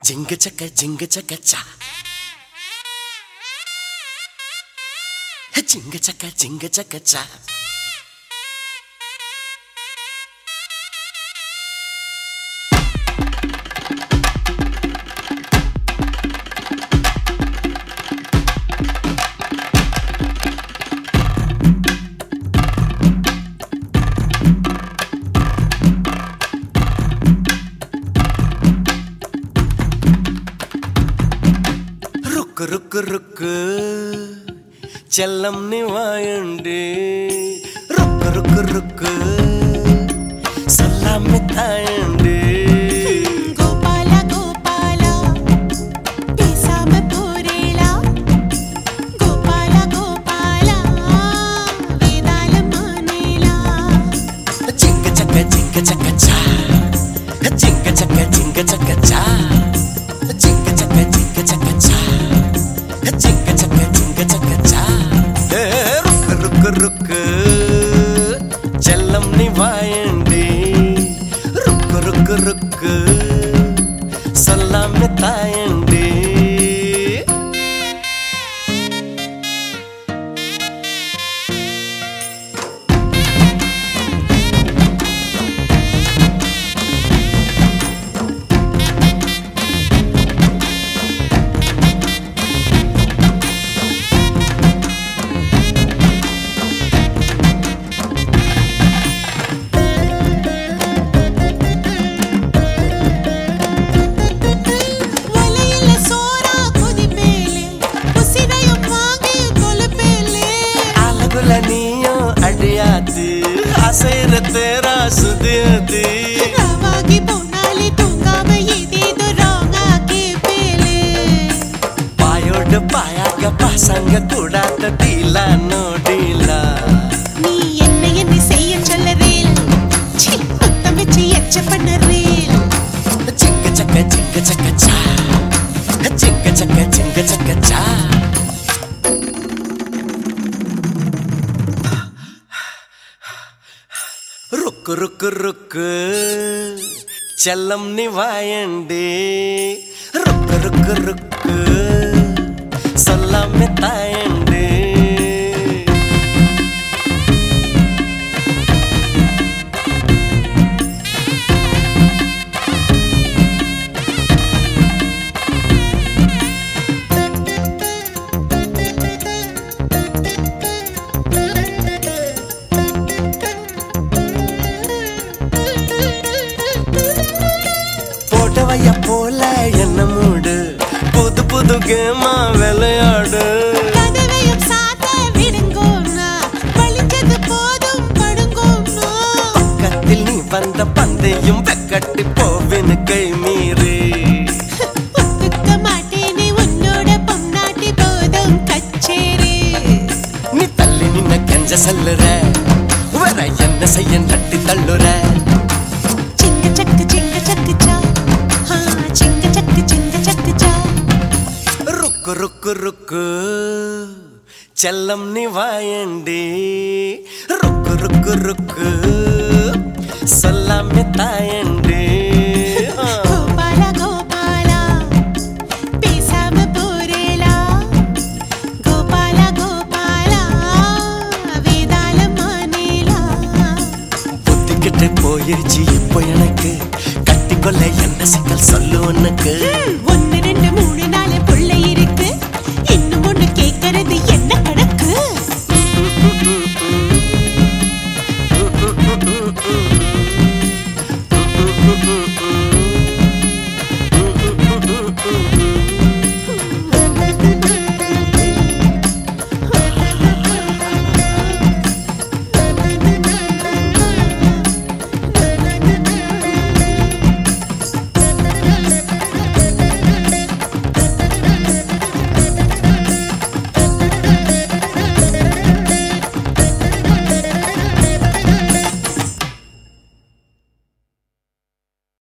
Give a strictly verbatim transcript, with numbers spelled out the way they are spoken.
Jinga chaka jinga chaka cha. Jinga chaka jinga chaka cha. रुक रुक चलम निवायंडे रुक रुक रुक सलाम तायंडे गोपाला गोपाला पेसाम तोरेला गोपाला गोपाला वेदाल मानेला जिंग चक जिंग चक चा जिंग चक जिंग चक चा जिंग चक जिंग चक चा जिंग चक जिंग चक चा रुक रुक रुक चलम निवायंडे रुक रुक रुक सलाम तायंडे आसेर तेरा सुदियती रावागी बोनाली दूंगा मैं ये दे दो रोंगा के पेले पायोड पाया का पासंग कुड़ा तो डीला नो डीला नी एन्ने एन्ने सेयन चल रेल ची उत्तम ची अच्छ पन रेल जिंग चक जिंग चक चा जिंग चक जिंग चक चा रुक रुक रुक चलम निवायंडे रुक रुक रुक सलाम तायंडे போட்டவைய போல என்ன மூடு புது புது கேமா விளையாடு கதவையும் சாத்த விடுங்கோனா வலிச்சது போதும் படுங்கோனா பக்கத்தில் நீ வந்த பந்தையும் வெக்கட்டி போவின்னு கை மீறி ஒத்துக்க மாட்டேனே உன்னோட பொம்னாட்டி போதும் கச்சேரி நீ தள்ளி நின்ன கெஞ்ச சொல்லுற வேற என்ன செய்ய தட்டி தள்ளுற சிங்க சக்கு சிங்க சக்கு சா चिंग चक चिंग चक चा रुक रुक रुक चलम निवायंडे रुक रुक रुक सलाम तायंडे